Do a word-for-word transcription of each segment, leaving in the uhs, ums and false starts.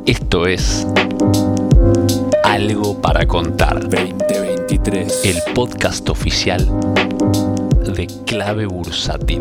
Esto es Algo para Contar veinte veintitrés, el podcast oficial de Clave Bursátil.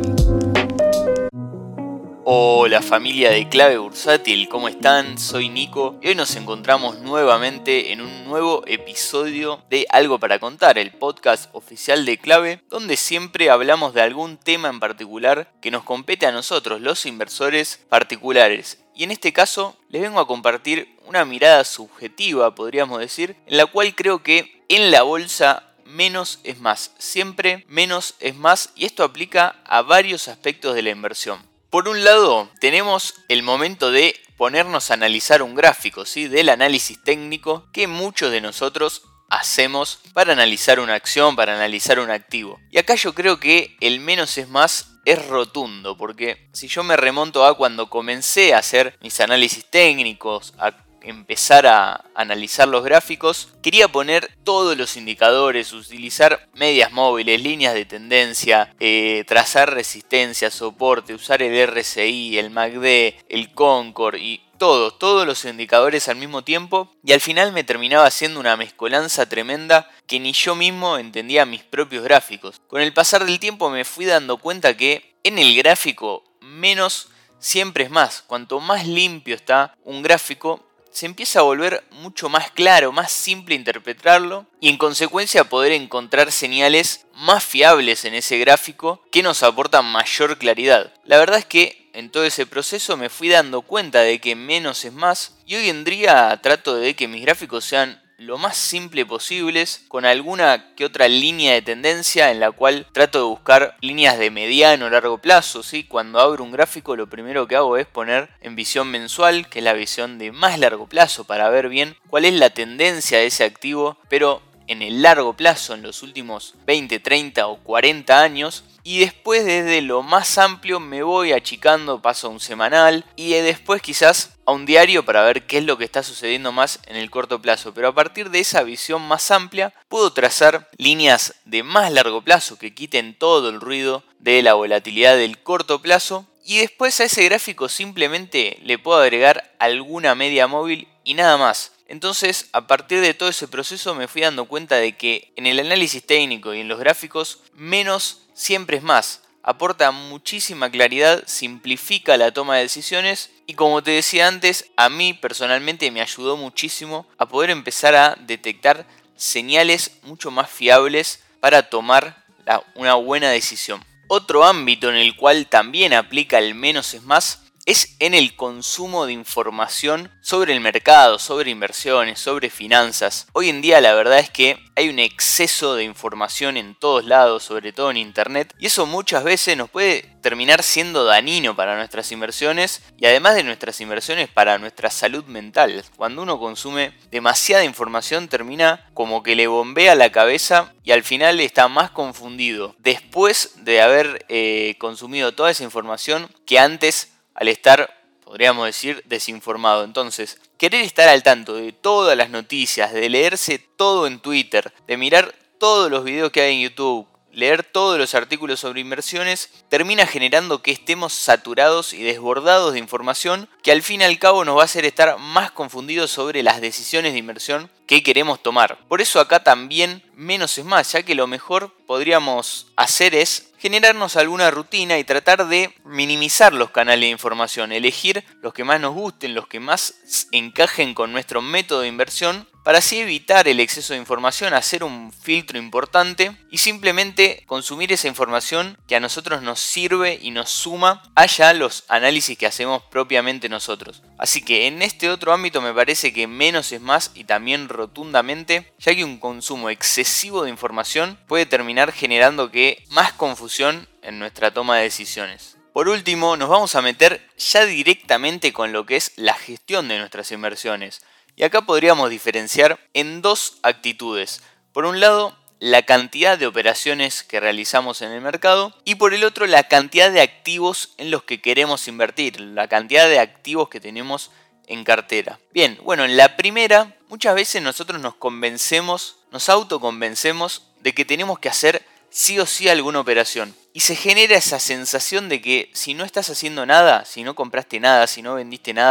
Hola familia de Clave Bursátil, ¿cómo están? Soy Nico y hoy nos encontramos nuevamente en un nuevo episodio de Algo para Contar, el podcast oficial de Clave, donde siempre hablamos de algún tema en particular que nos compete a nosotros, los inversores particulares. Y en este caso les vengo a compartir una mirada subjetiva, podríamos decir, en la cual creo que en la bolsa menos es más, siempre menos es más, y esto aplica a varios aspectos de la inversión. Por un lado, tenemos el momento de ponernos a analizar un gráfico, ¿sí? Del análisis técnico que muchos de nosotros hacemos para analizar una acción, para analizar un activo. Y acá yo creo que el menos es más es rotundo, porque si yo me remonto a cuando comencé a hacer mis análisis técnicos, a empezar a analizar los gráficos, quería poner todos los indicadores, utilizar medias móviles, líneas de tendencia, eh, trazar resistencia, soporte, usar el R S I, el M A C D, el Concord y todos, todos los indicadores al mismo tiempo, y al final me terminaba haciendo una mezcolanza tremenda que ni yo mismo entendía mis propios gráficos. Con el pasar del tiempo me fui dando cuenta que en el gráfico menos siempre es más. Cuanto más limpio está un gráfico, se empieza a volver mucho más claro, más simple interpretarlo y en consecuencia poder encontrar señales más fiables en ese gráfico que nos aportan mayor claridad. La verdad es que en todo ese proceso me fui dando cuenta de que menos es más y hoy en día trato de que mis gráficos sean lo más simple posibles, con alguna que otra línea de tendencia en la cual trato de buscar líneas de mediano o largo plazo, ¿sí? Cuando abro un gráfico lo primero que hago es poner en visión mensual, que es la visión de más largo plazo, para ver bien cuál es la tendencia de ese activo, pero en el largo plazo, en los últimos veinte, treinta o cuarenta años. Y después desde lo más amplio me voy achicando, paso a un semanal y después quizás a un diario para ver qué es lo que está sucediendo más en el corto plazo. Pero a partir de esa visión más amplia puedo trazar líneas de más largo plazo que quiten todo el ruido de la volatilidad del corto plazo. Y después a ese gráfico simplemente le puedo agregar alguna media móvil y nada más. Entonces, a partir de todo ese proceso me fui dando cuenta de que en el análisis técnico y en los gráficos, menos siempre es más. Aporta muchísima claridad, simplifica la toma de decisiones y como te decía antes, a mí personalmente me ayudó muchísimo a poder empezar a detectar señales mucho más fiables para tomar la, una buena decisión. Otro ámbito en el cual también aplica el menos es más es en el consumo de información sobre el mercado, sobre inversiones, sobre finanzas. Hoy en día la verdad es que hay un exceso de información en todos lados, sobre todo en internet, y eso muchas veces nos puede terminar siendo dañino para nuestras inversiones y además de nuestras inversiones para nuestra salud mental. Cuando uno consume demasiada información termina como que le bombea la cabeza y al final está más confundido después de haber eh, consumido toda esa información que antes, al estar, podríamos decir, desinformado. Entonces, querer estar al tanto de todas las noticias, de leerse todo en Twitter, de mirar todos los videos que hay en YouTube, leer todos los artículos sobre inversiones, termina generando que estemos saturados y desbordados de información que al fin y al cabo nos va a hacer estar más confundidos sobre las decisiones de inversión que queremos tomar. Por eso acá también menos es más, ya que lo mejor podríamos hacer es generarnos alguna rutina y tratar de minimizar los canales de información, elegir los que más nos gusten, los que más encajen con nuestro método de inversión, para así evitar el exceso de información, hacer un filtro importante y simplemente consumir esa información que a nosotros nos sirve y nos suma allá los análisis que hacemos propiamente nosotros. Así que en este otro ámbito me parece que menos es más y también rotundamente, ya que un consumo excesivo de información puede terminar generando que más confusión en nuestra toma de decisiones. Por último, nos vamos a meter ya directamente con lo que es la gestión de nuestras inversiones. Y acá podríamos diferenciar en dos actitudes. Por un lado, la cantidad de operaciones que realizamos en el mercado y por el otro, la cantidad de activos en los que queremos invertir, la cantidad de activos que tenemos en cartera. Bien, bueno, en la primera, muchas veces nosotros nos convencemos, nos autoconvencemos de que tenemos que hacer sí o sí alguna operación. Y se genera esa sensación de que si no estás haciendo nada, si no compraste nada, si no vendiste nada,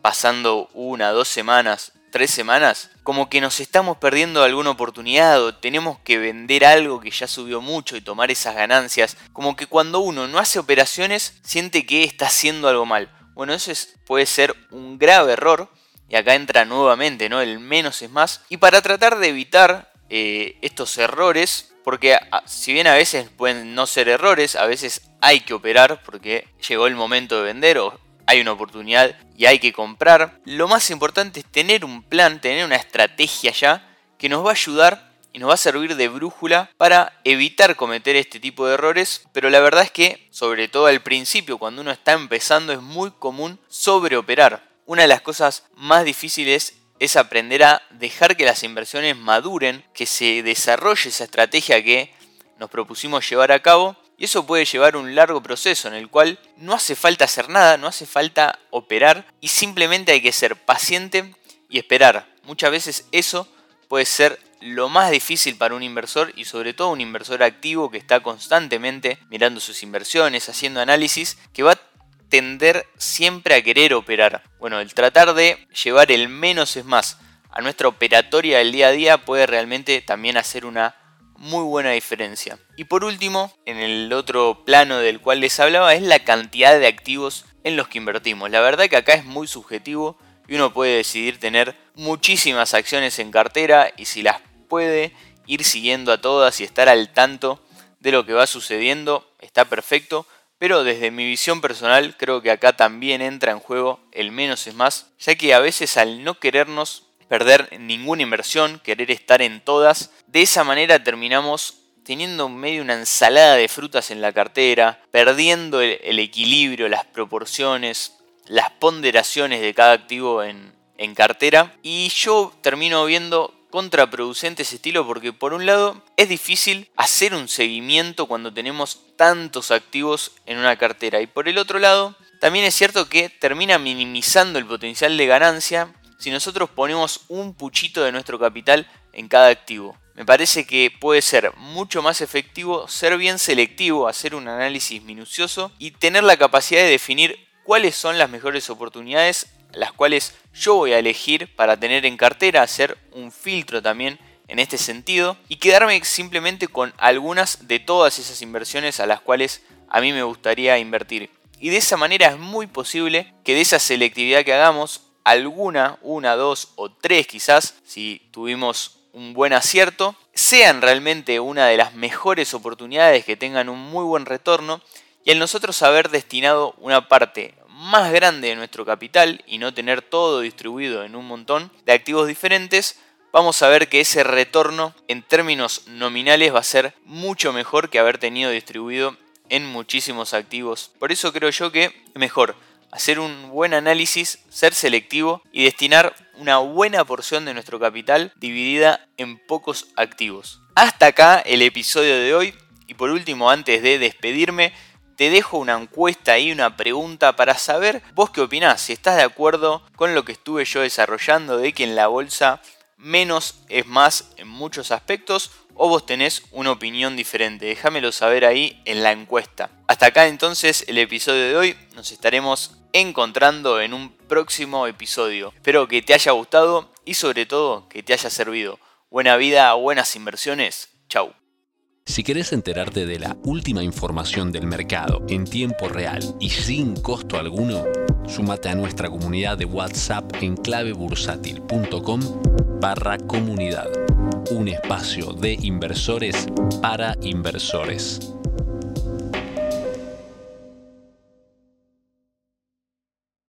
pasando una, dos semanas, tres semanas, como que nos estamos perdiendo alguna oportunidad o tenemos que vender algo que ya subió mucho y tomar esas ganancias. Como que cuando uno no hace operaciones, siente que está haciendo algo mal. Bueno, eso es, puede ser un grave error. Y acá entra nuevamente, ¿no?, el menos es más. Y para tratar de evitar eh, estos errores, porque a, si bien a veces pueden no ser errores, a veces hay que operar porque llegó el momento de vender o hay una oportunidad y hay que comprar. Lo más importante es tener un plan, tener una estrategia ya que nos va a ayudar y nos va a servir de brújula para evitar cometer este tipo de errores. Pero la verdad es que, sobre todo al principio, cuando uno está empezando, es muy común sobreoperar. Una de las cosas más difíciles es aprender a dejar que las inversiones maduren, que se desarrolle esa estrategia que nos propusimos llevar a cabo. Y eso puede llevar un largo proceso en el cual no hace falta hacer nada, no hace falta operar y simplemente hay que ser paciente y esperar. Muchas veces eso puede ser lo más difícil para un inversor y sobre todo un inversor activo que está constantemente mirando sus inversiones, haciendo análisis, que va a tender siempre a querer operar. Bueno, el tratar de llevar el menos es más a nuestra operatoria del día a día puede realmente también hacer una muy buena diferencia. Y por último, en el otro plano del cual les hablaba, es la cantidad de activos en los que invertimos. La verdad que acá es muy subjetivo y uno puede decidir tener muchísimas acciones en cartera y si las puede ir siguiendo a todas y estar al tanto de lo que va sucediendo, está perfecto. Pero desde mi visión personal creo que acá también entra en juego el menos es más, ya que a veces al no querernos perder ninguna inversión, querer estar en todas, de esa manera terminamos teniendo medio una ensalada de frutas en la cartera, perdiendo el, el equilibrio, las proporciones, las ponderaciones de cada activo en, en cartera. Y yo termino viendo contraproducente ese estilo porque por un lado es difícil hacer un seguimiento cuando tenemos tantos activos en una cartera y por el otro lado también es cierto que termina minimizando el potencial de ganancia si nosotros ponemos un puchito de nuestro capital en cada activo. Me parece que puede ser mucho más efectivo ser bien selectivo, hacer un análisis minucioso y tener la capacidad de definir cuáles son las mejores oportunidades las cuales yo voy a elegir para tener en cartera, hacer un filtro también en este sentido y quedarme simplemente con algunas de todas esas inversiones a las cuales a mí me gustaría invertir. Y de esa manera es muy posible que de esa selectividad que hagamos, alguna, una, dos o tres quizás, si tuvimos un buen acierto, sean realmente una de las mejores oportunidades que tengan un muy buen retorno y al nosotros haber destinado una parte más grande de nuestro capital y no tener todo distribuido en un montón de activos diferentes, vamos a ver que ese retorno en términos nominales va a ser mucho mejor que haber tenido distribuido en muchísimos activos. Por eso creo yo que es mejor hacer un buen análisis, ser selectivo y destinar una buena porción de nuestro capital dividida en pocos activos. Hasta acá el episodio de hoy y por último, antes de despedirme, te dejo una encuesta y una pregunta para saber vos qué opinás, si estás de acuerdo con lo que estuve yo desarrollando de que en la bolsa menos es más en muchos aspectos o vos tenés una opinión diferente. Déjamelo saber ahí en la encuesta. Hasta acá entonces el episodio de hoy, nos estaremos encontrando en un próximo episodio. Espero que te haya gustado y sobre todo que te haya servido. Buena vida, buenas inversiones. Chau. Si querés enterarte de la última información del mercado en tiempo real y sin costo alguno, súmate a nuestra comunidad de WhatsApp en clavebursátil.com barra comunidad. Un espacio de inversores para inversores.